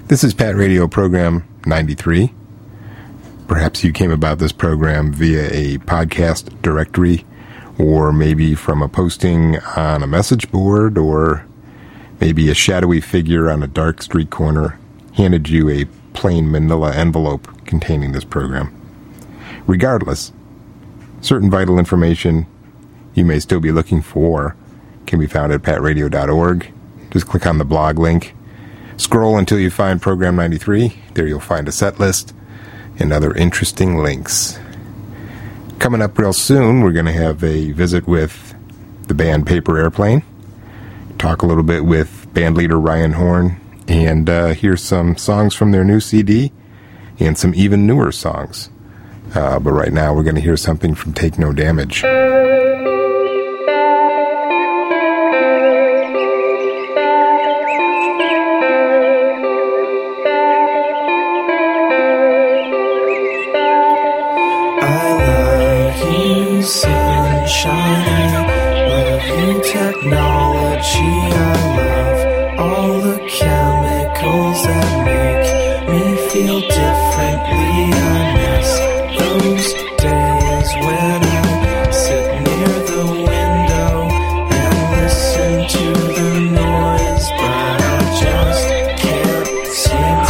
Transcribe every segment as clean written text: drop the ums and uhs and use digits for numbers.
This is Pat Radio Program 93. Perhaps you came about this program via a podcast directory, or maybe from a posting on a message board, or maybe a shadowy figure on a dark street corner handed you a plain manila envelope containing this program. Regardless, certain vital information you may still be looking for can be found at patradio.org. Just click on the blog link. Scroll until you find Program 93. There you'll find a set list and other interesting links. Coming up real soon, we're going to have a visit with the band Paper Airplane, talk a little bit with band leader Ryan Horn, and hear some songs from their new CD and some even newer songs. But right now we're going to hear something from Take No Damage. Technology, I love all the chemicals that make me feel differently. I miss those days when I sit near the window and listen to the noise, but I just can't seem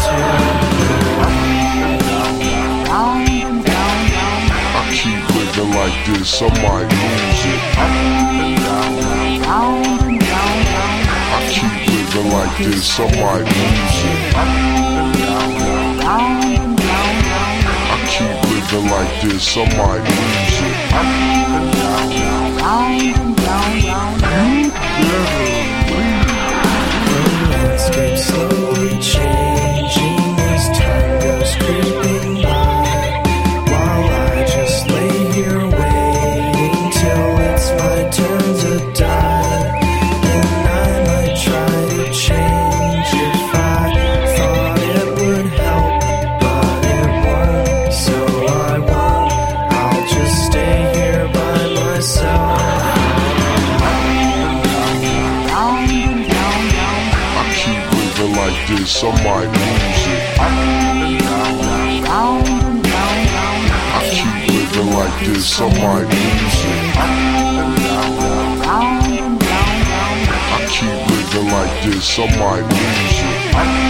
to. I keep living like this, I might lose it. Like this, I might lose it. I keep living like this, I might lose The landscape slowly changing as time goes creeping by, while I just lay here waiting till it's my turn to die. Change if I thought it would help, but it won't, so I won't. I'll just stay here by myself. I keep living like this, I might lose it. I keep living like this, I might lose it. Keep living like this, I might lose it.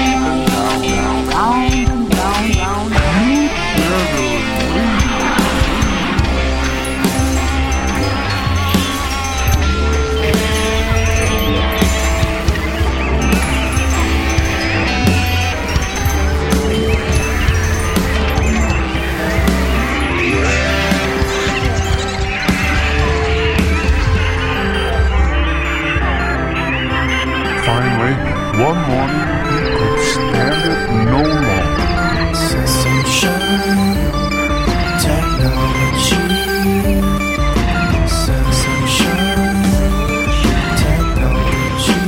One morning, he could stand it no longer. Sunshine, technology. Sunshine, technology.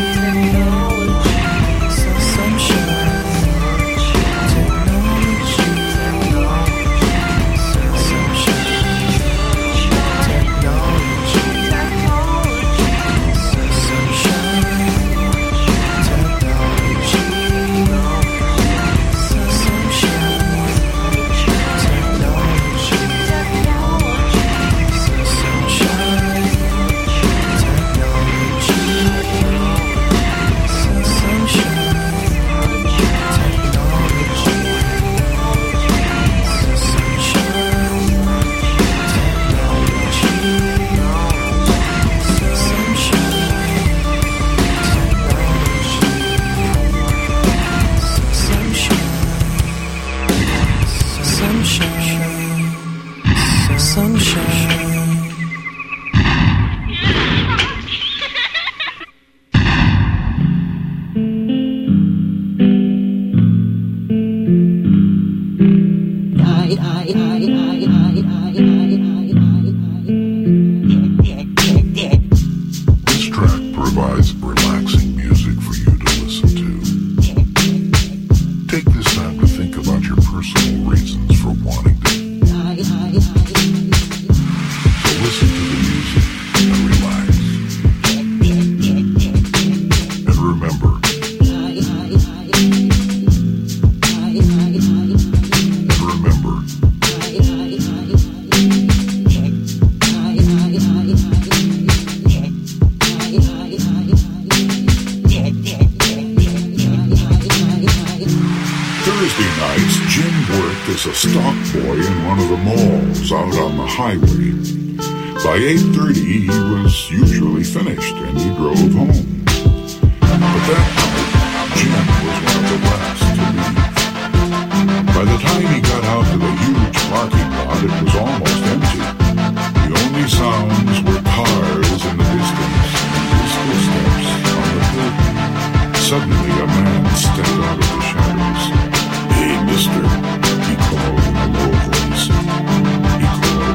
Sunshine, technology. Sunshine, technology. Tuesday nights, Jim worked as a stock boy in one of the malls out on the highway. By 8:30, he was usually finished, and he drove home. But that night, Jim was one of the last to leave. By the time he got out to the huge parking lot, it was almost empty. The only sounds were cars in the distance and his footsteps on the pavement. Suddenly, a man stepped out of the shadows. "Hey, mister," he called in a low voice. He called,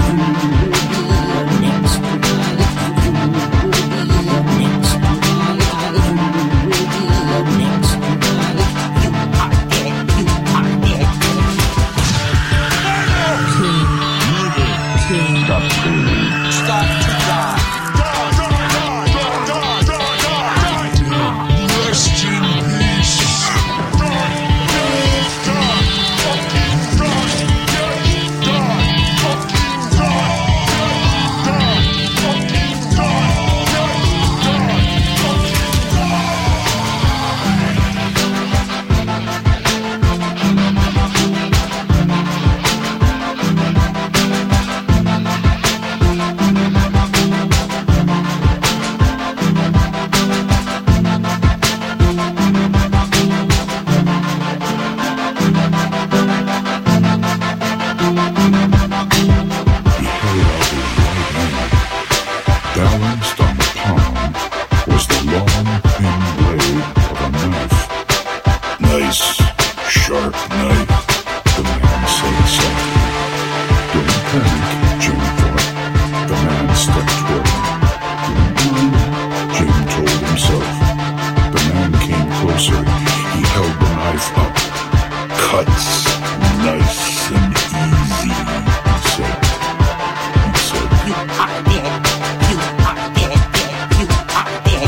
balanced on the palm was the long, thin blade of a knife. "Nice, sharp knife," the man said softly. "Don't panic," Jim thought. The man stepped toward him. "Don't mind," Jim told himself. The man came closer. He held the knife up. "Cuts nice and easy," he said. "You are dead. You are dead. You are dead."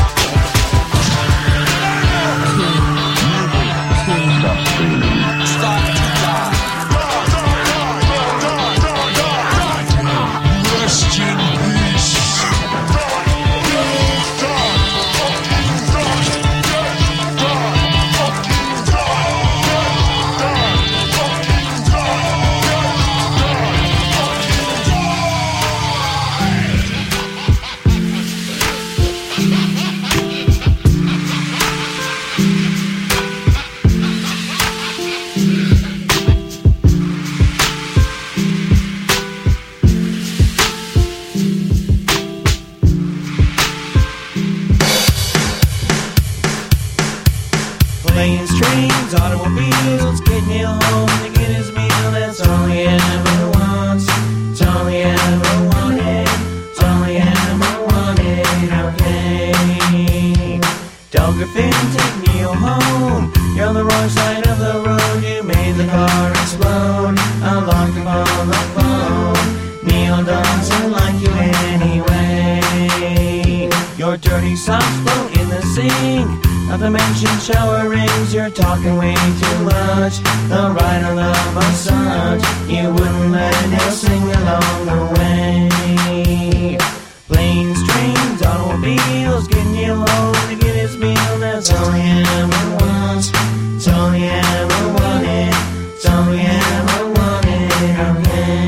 Start to die. Rest in peace. Planes, trains, automobiles, getting you home to get his meal. That's all he ever wants. It's all he ever wanted. It's all he ever wanted. Okay. Dolgrafin, take Neil home. You're on the wrong side of the road. You made the car explode. Unlocked him on the phone. Neil doesn't like you anyway. Your dirty socks float in the sink. Not to mention shower rings, you're talking way too much. The ride on the massage, you wouldn't let him sing along the way. Planes, trains, automobiles, getting you home to get his meal. That's all he ever wants. It's all he ever wanted. It's all he ever wanted. Okay.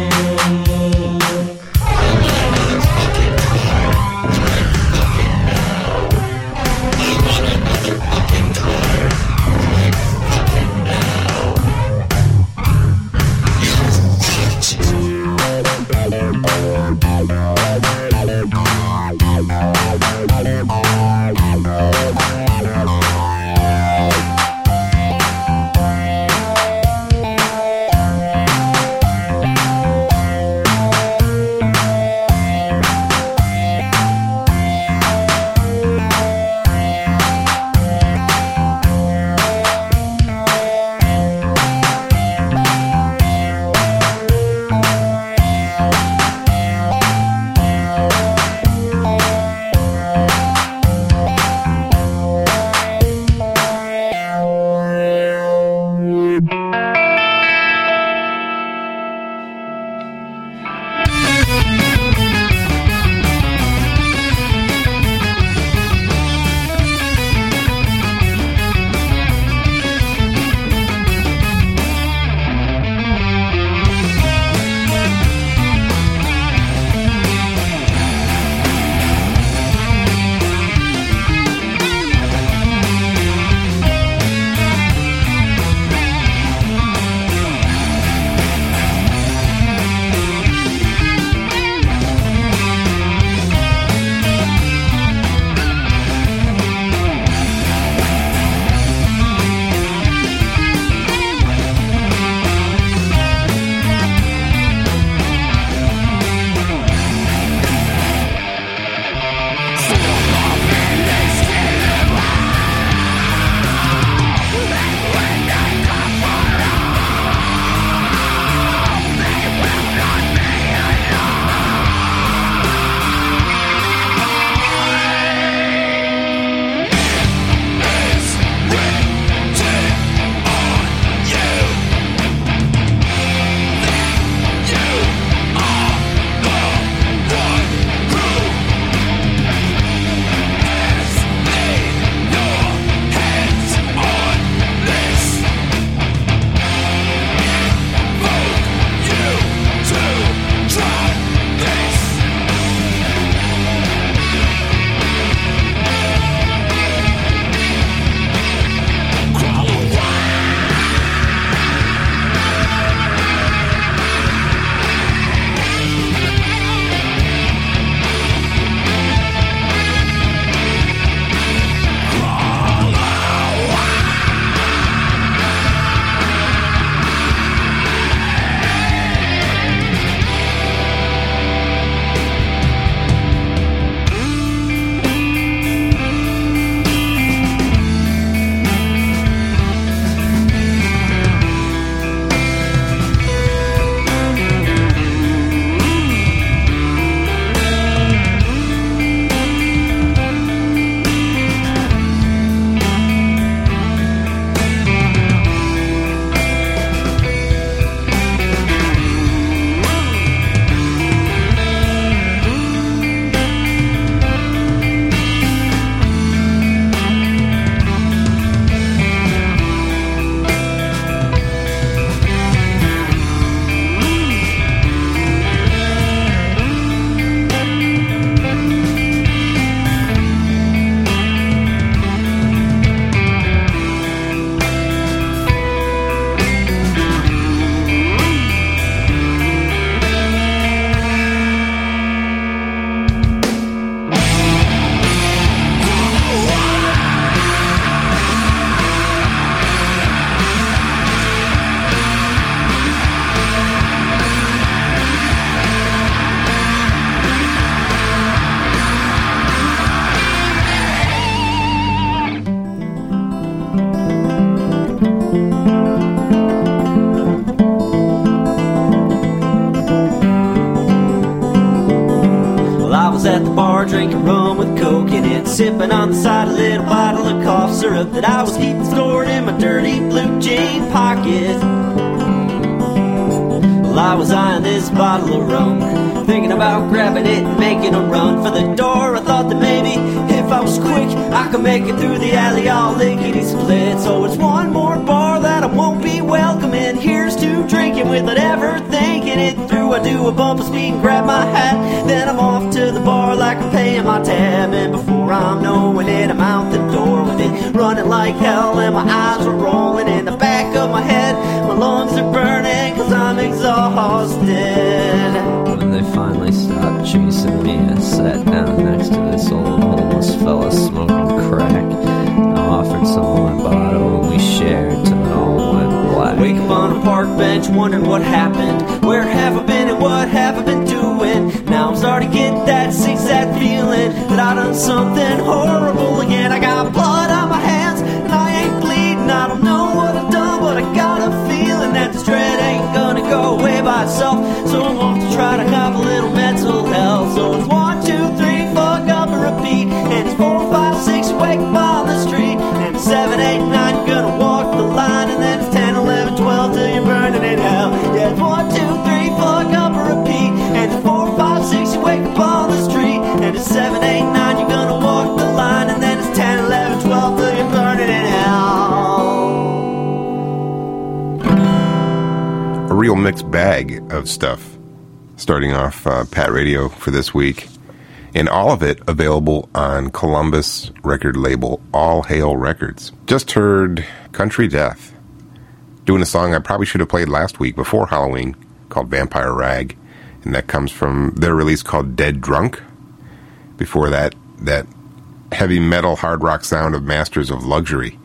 sipping on the side a little bottle of cough syrup that I was keeping stored in my dirty blue jean pocket. Well, I was eyeing this bottle of rum, thinking about grabbing it and making a run for the door. I thought that maybe if I was quick, I could make it through the alley all lickety-split. So it's one more bar that I won't be welcome in. Here's to drinking without ever thinking it through. I do a bump of speed and grab my hat, then I'm off to the bar like I'm paying my tab. And before I'm knowing it, I'm out the door with it running like hell, and my eyes are rolling in the back of my head. My lungs are burning 'cause I'm exhausted. When they finally stopped chasing me, I sat down next to this old homeless fella smoking crack. I offered someone my bottle and we shared till it all went black. Wake up on a park bench wondering what happened. Where have I been and what have I been doing? Now I'm starting to get that sick-sad feeling that I done something horrible again. I got blood on my hands and I ain't bleeding. I don't know what I've done, but I got a feeling that this dread ain't gonna go away by itself. So I'm off to try to have a little mental health. So it's 1, 2, 3, fuck up and repeat. And it's 4, 5, 6, wake up on the street. And it's 7, 8, 9, you're gonna walk the line. And then it's 10, 11, 12 till you're burning in hell. Yeah, it's 1, 2, 3, fuck up and repeat. And it's 4, 5, 6, you wake up on the street. And it's 7, 8, 9, you're gonna walk the line. And then it's 10, 11, 12 till you're burning in hell. A real mixed bag of stuff. Starting off Pat Radio for this week. And all of it available on Columbus record label All Hail Records. Just heard Country Death, doing a song I probably should have played last week before Halloween called Vampire Rag. And that comes from their release called Dead Drunk. Before that heavy metal hard rock sound of Masters of Luxury.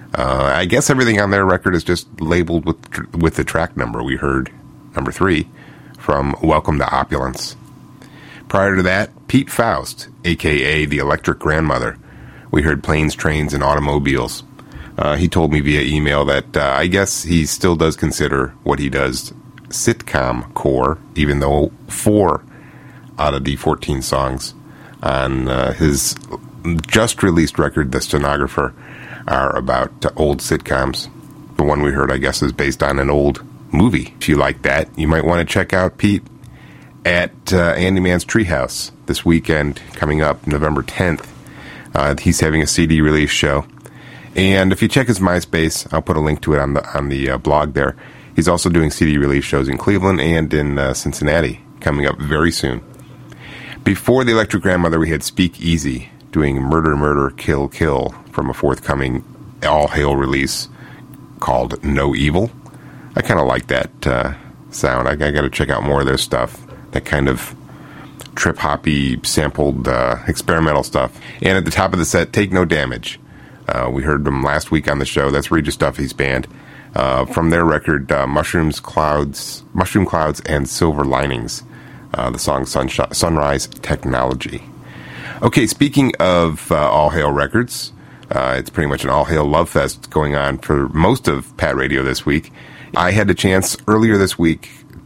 I guess everything on their record is just labeled with the track number. We heard number 3 from Welcome to Opulence. Prior to that, Pete Faust, a.k.a. the Electric Grandmother. We heard Planes, Trains, and Automobiles. He told me via email that I guess he still does consider what he does sitcom core, even though 4 out of the 14 songs on his just-released record, The Stenographer, are about old sitcoms. The one we heard, I guess, is based on an old movie. If you like that, you might want to check out Pete at Andy Mann's Treehouse this weekend, coming up November 10th. He's having a CD release show. And if you check his MySpace, I'll put a link to it on the blog there. He's also doing CD release shows in Cleveland and in Cincinnati, coming up very soon. Before the Electric Grandmother, we had Speak Easy, doing Murder, Murder, Kill, Kill, from a forthcoming All Hail release called No Evil. I kind of like that sound. I got to check out more of their stuff. That kind of trip-hoppy, sampled, experimental stuff. And at the top of the set, Take No Damage. We heard them last week on the show. That's Regis Duffy's band. From their record, Mushroom Clouds, and Silver Linings. The song Sunrise Technology. Okay, speaking of All Hail Records, it's pretty much an All Hail Love Fest going on for most of Pat Radio this week. I had the chance earlier this week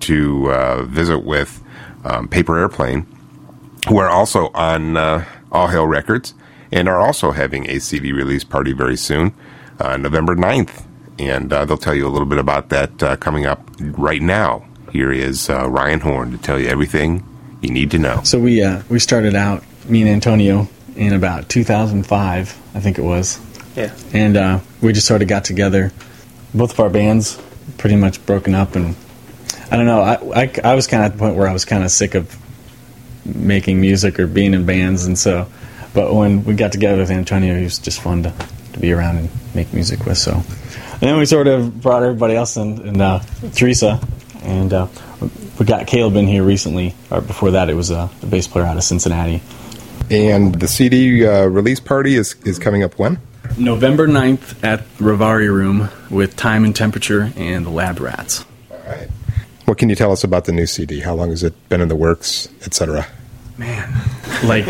to visit with Paper Airplane, who are also on All Hail Records, and are also having a CD release party very soon, November 9th. And they'll tell you a little bit about that coming up right now. Here is Ryan Horn to tell you everything you need to know. So we started out, me and Antonio, in about 2005, I think it was. Yeah. And we just sort of got together. Both of our bands pretty much broken up, and I don't know, I was kind of at the point where I was kind of sick of making music or being in bands, and so, but when we got together with Antonio, he was just fun to be around and make music with, so. And then we sort of brought everybody else in, and Teresa, and we got Caleb in here recently, or before that it was a bass player out of Cincinnati. And the CD release party is coming up when? November 9th at Rivari Room with Time and Temperature and the Lab Rats. All right. What can you tell us about the new CD? How long has it been in the works, etc.? Man, like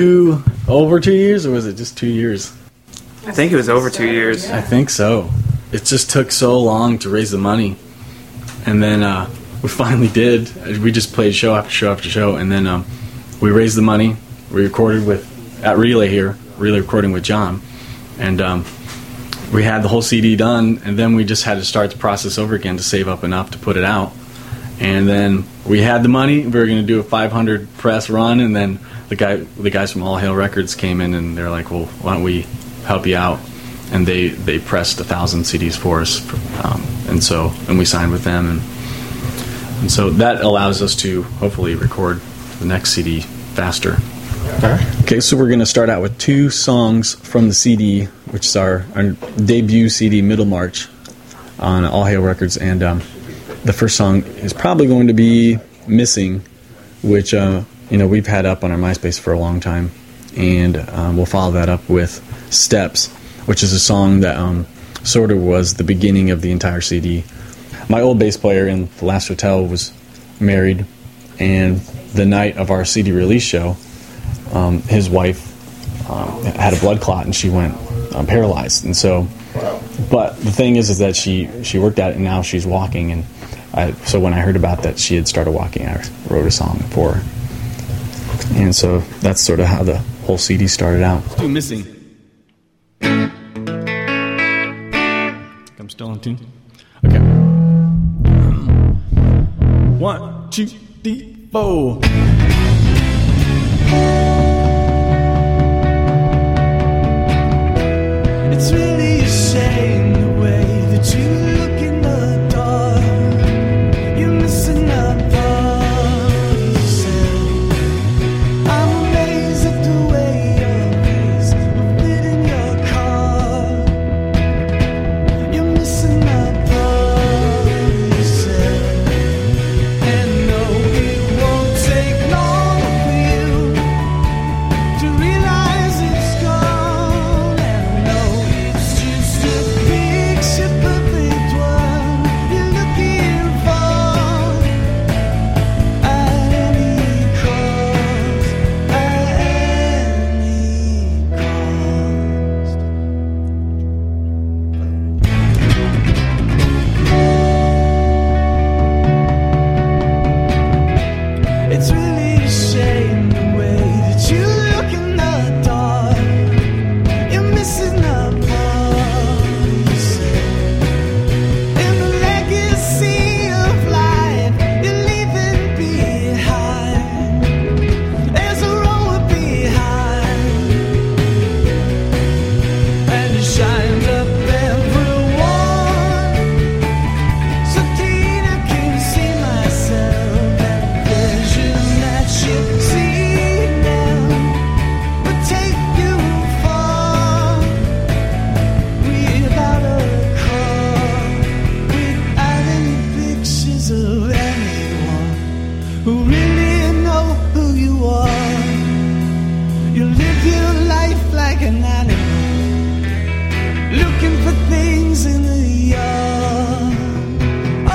over 2 years, or was it just 2 years? I think it was over 2 years. I think so. It just took so long to raise the money. And then we finally did. We just played show after show after show, and then we raised the money. We recorded at Relay here Relay Recording with John, and we had the whole CD done, and then we just had to start the process over again to save up enough to put it out. And then we had the money. We were going to do a 500 press run, and then the guys from All Hail Records came in, and they're like, "Well, why don't we help you out?" And they pressed 1,000 CDs for us, and we signed with them, and so that allows us to hopefully record the next CD faster. Okay, so we're going to start out with 2 songs from the CD, which is our debut CD, Middlemarch, on All Hail Records, and the first song is probably going to be Missing, which we've had up on our MySpace for a long time, and we'll follow that up with Steps, which is a song that sort of was the beginning of the entire CD. My old bass player in The Last Hotel was married, and the night of our CD release show, his wife had a blood clot and she went paralyzed. And so, but the thing is that she worked at it, and now she's walking. And so when I heard about that she had started walking, I wrote a song for her. And so that's sort of how the whole CD started out. Let's do Missing. I'm still on tune. Okay. 1, 2, 3, 4. It's really a shame the way that you look in the dark. You're missing out part of yourself. I'm amazed at the way your face will fit in your car. You're missing out part of yourself. And no, it won't take long for you to realize it's gone. And no, it's just a picture perfect one you're looking for. At any cost, at any cost. It's really a shame the way that you look in the dark. You're missing out part of yourself. In the legacy of life you're leaving behind, there's a road behind, and it shines up everyone. So Tina can see myself, that vision that you see now would take you far. Without a car, without any pictures of anyone who really know who you are. You live your life like an animal, looking for things in the yard. Oh,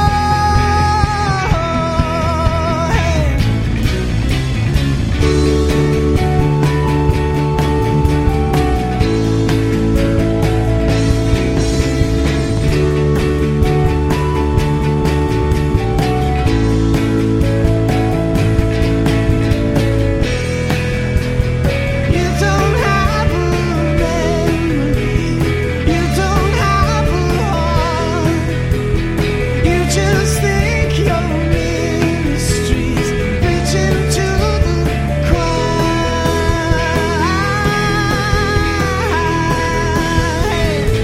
hey. You don't have a memory, you don't have a heart. You just think you're in the streets, reaching to the cry.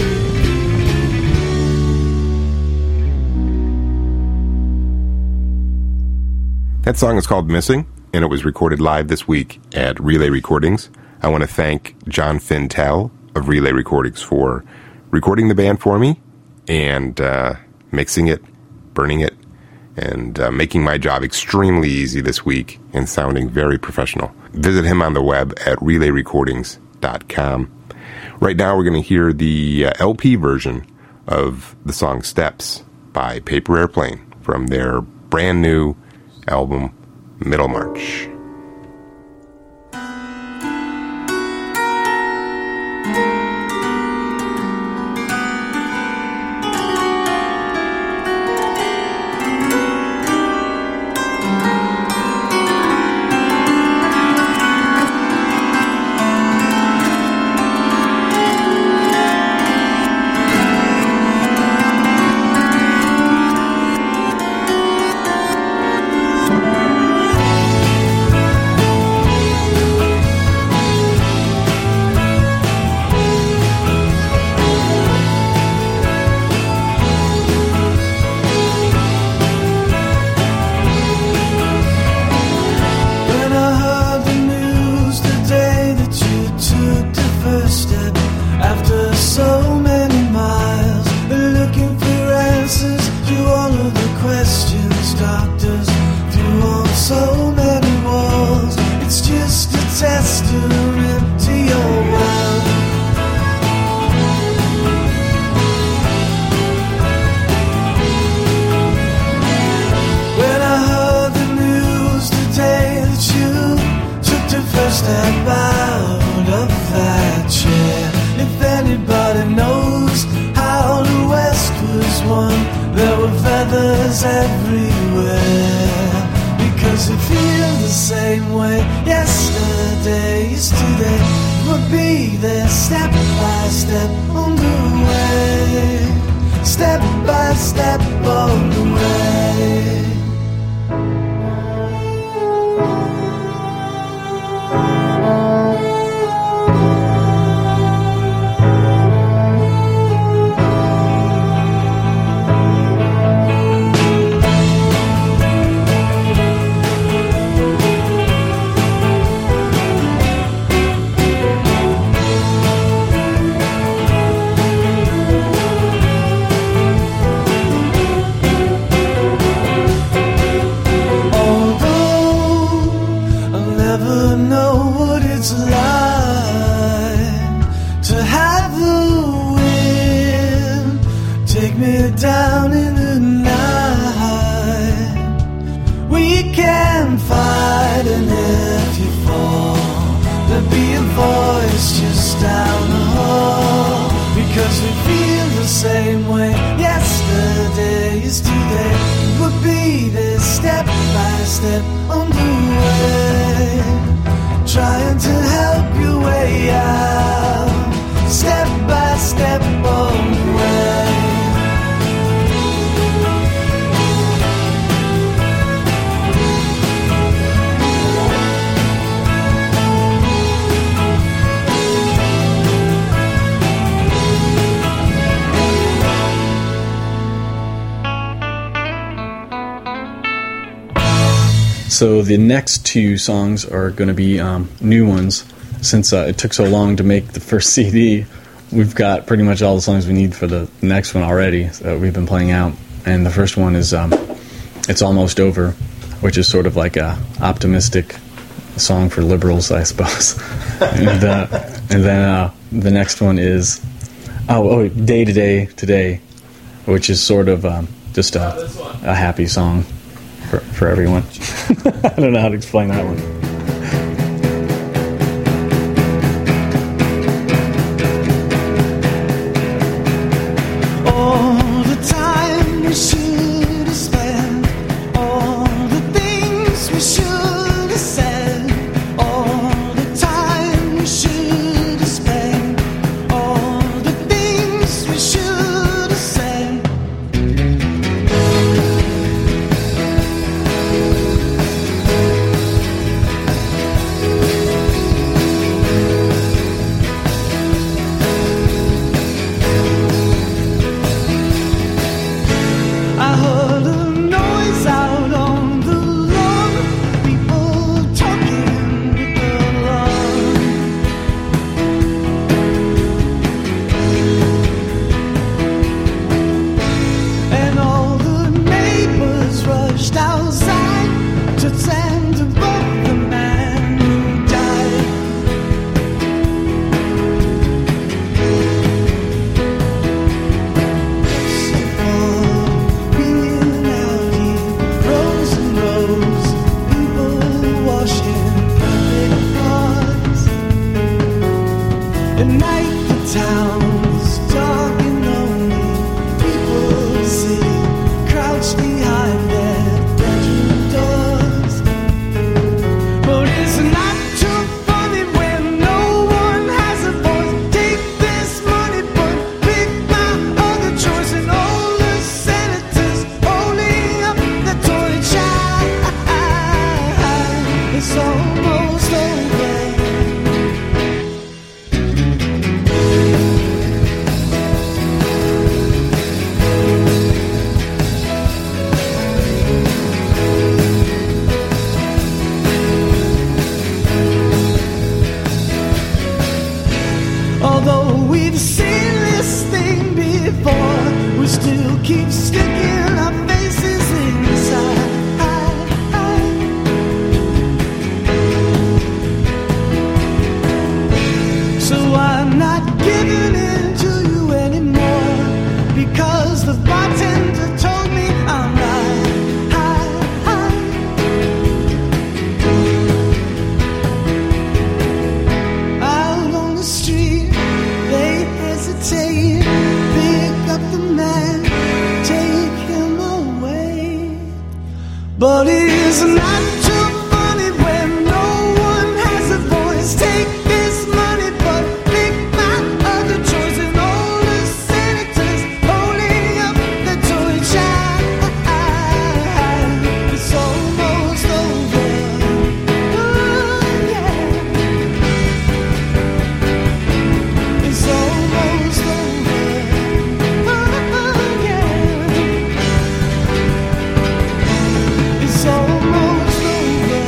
That song is called Missing, and it was recorded live this week at Relay Recordings. I want to thank John Fintel of Relay Recordings for recording the band for me and mixing it, burning it, and making my job extremely easy this week and sounding very professional. Visit him on the web at relayrecordings.com. Right now we're going to hear the LP version of the song Steps by Paper Airplane from their brand new album Middlemarch. fires everywhere, because we feel the same way. Yesterday is today, we'll be there step by step on the way, step by step on the way. Down in the night, we can fight, and if you fall, there'll be a voice just down the hall, because we feel the same way. Yesterday is today, we'll be there step by step on the way, trying to help your way out, step by step on the way. So the next two songs are going to be new ones. Since it took so long to make the first CD, we've got pretty much all the songs we need for the next one already that we've been playing out. And the first one is It's Almost Over, which is sort of like a optimistic song for liberals, I suppose. and then the next one is Day to Day Today, which is sort of just a happy song for everyone. I don't know how to explain that one. Pick up the man, take But it's not too funny when no one has a voice. Take this money, but pick my other choice. And all the senators holding up the torch. It's almost over. Oh, yeah. It's almost over. Oh, yeah. It's almost over.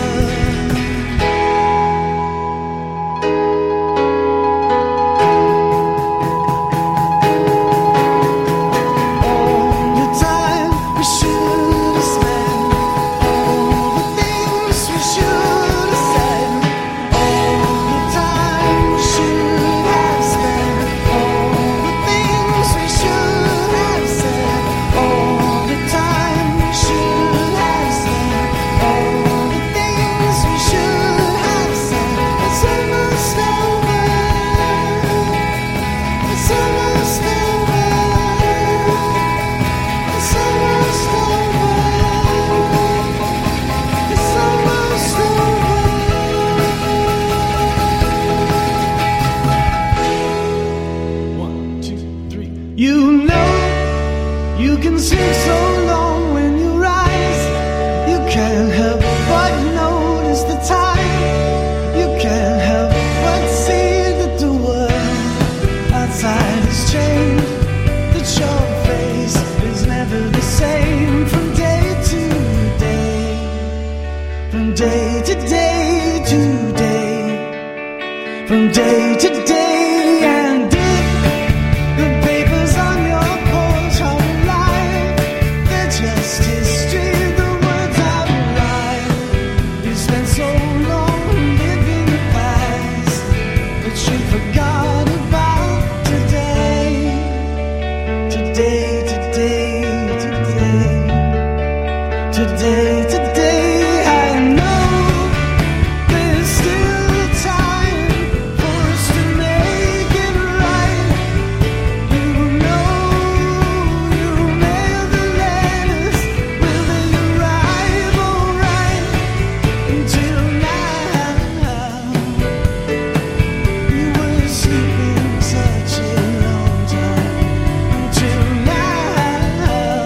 All the time we should have spent, all the things we should have said, all the time we should have spent, all the things we should have said, all the time we should have spent, all the things we should have said. It's almost over. It's almost over. It's almost over. It's almost over. 1, 2, 3. You know you can sing so long when you rise. You can't help but notice the time. You can't help but see that the world outside has changed. That your face is never the same from day to day. From day to day to day. From day to day. And if the papers on your porch are alive, they're just history, the words out alive. You spent so long living the past that you forgot about today. Today, today, today. Today, today. I know there's still time for us to make it right. You know you mailed the letters, will they arrive alright? Until now, you were sleeping such a long time. Until now,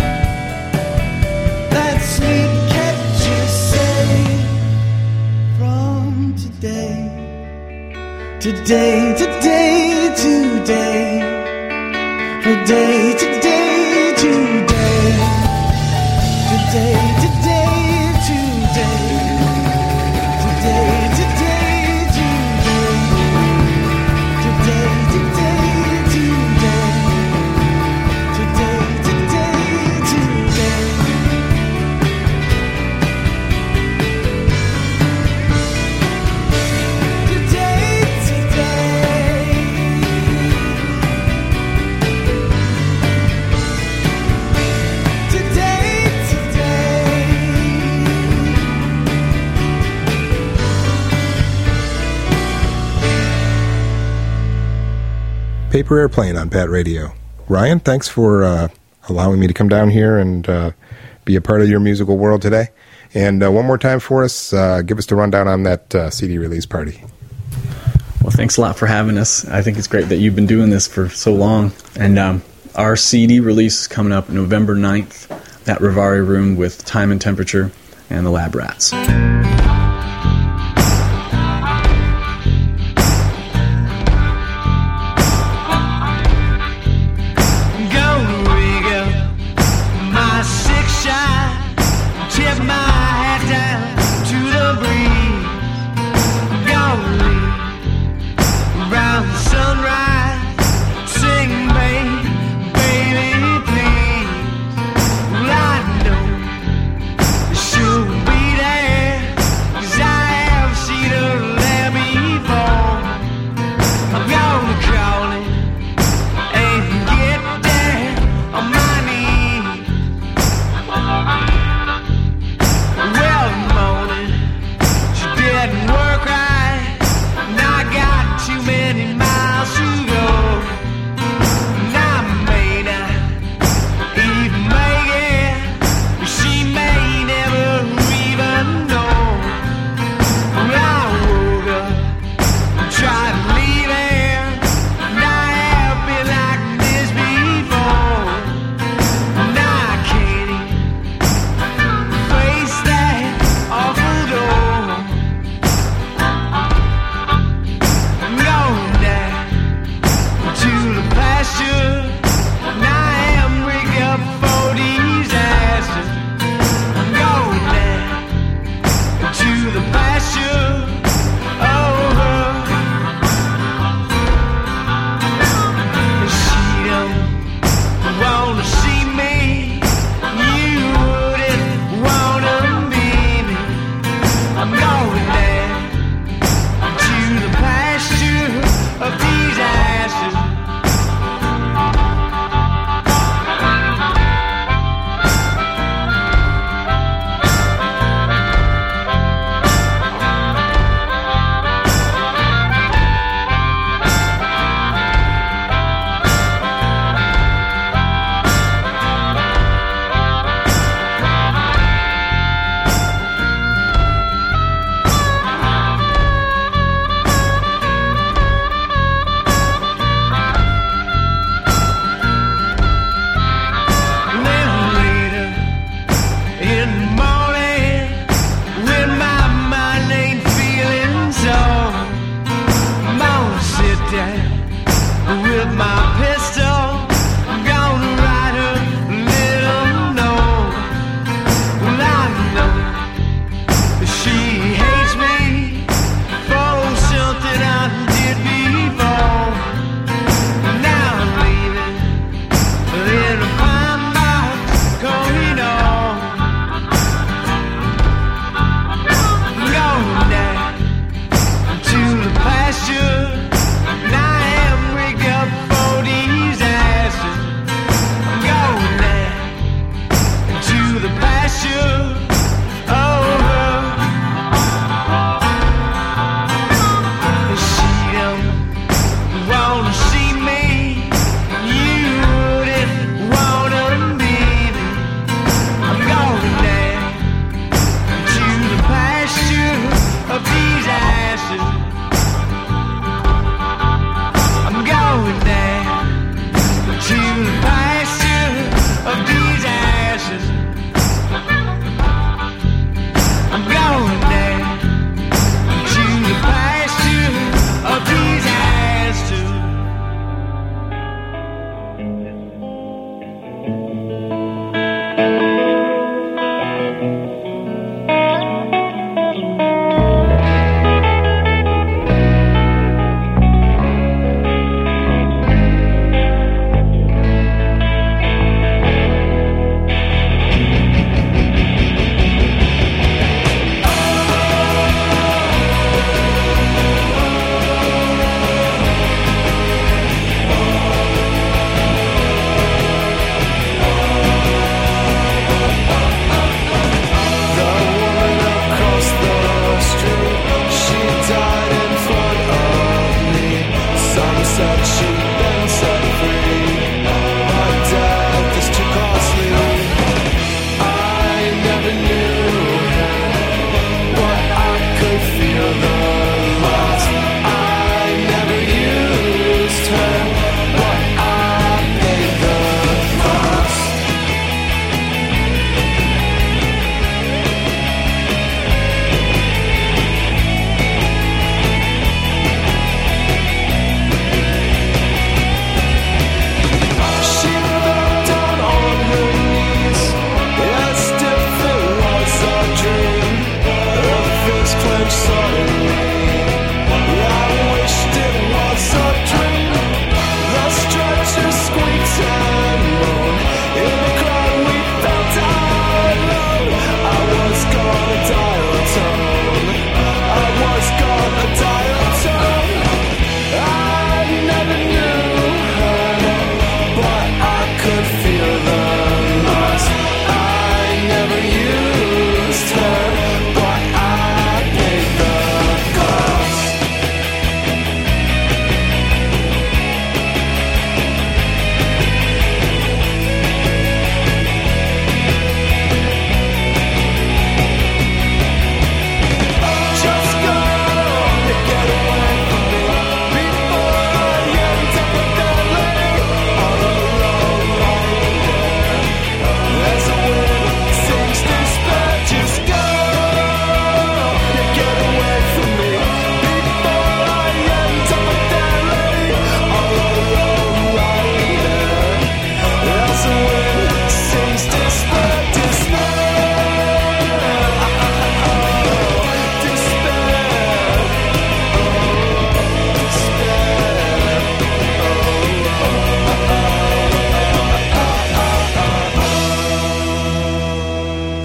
that sleep kept you safe from today. Today, today, today. Today, today, today. Today, today, today. Today, today, today. Today, today, today. Today, today, today. Today, Paper Airplane on Pat Radio. Ryan, thanks for allowing me to come down here and be a part of your musical world today. And one more time for us, give us the rundown on that CD release party. Well, thanks a lot for having us. I think it's great that you've been doing this for so long. And our CD release is coming up November 9th at Rivari Room with Time and Temperature and the Lab Rats.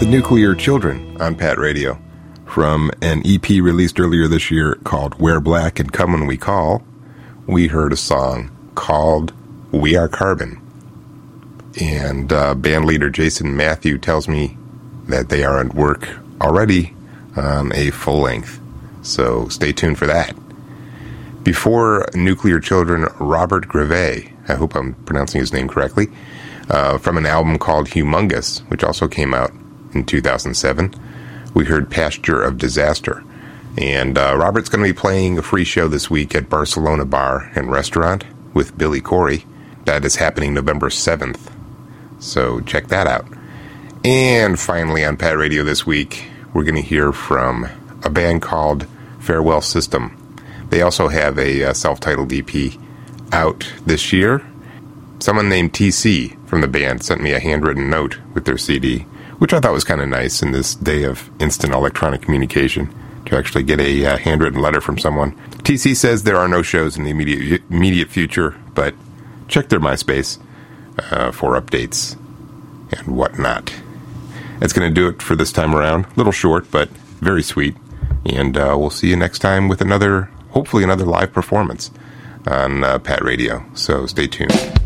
The Nuclear Children on Pat Radio. From an EP released earlier this year called Wear Black and Come When We Call, we heard a song called We Are Carbon. And band leader Jason Matthew tells me that they are at work already on a full length. So stay tuned for that. Before Nuclear Children, Robert Grevet, I hope I'm pronouncing his name correctly, from an album called Humongous, which also came out in 2007, we heard Pasture of Disaster. And Robert's going to be playing a free show this week at Barcelona Bar and Restaurant with Billy Corey. That is happening November 7th. So check that out. And finally on Pat Radio this week, we're going to hear from a band called Farewell System. They also have a self-titled EP out this year. Someone named TC from the band sent me a handwritten note with their CD, which I thought was kind of nice in this day of instant electronic communication, to actually get a handwritten letter from someone. TC says there are no shows in the immediate future, but check their MySpace for updates and whatnot. That's going to do it for this time around. A little short, but very sweet. And we'll see you next time with hopefully another live performance on Pat Radio. So stay tuned.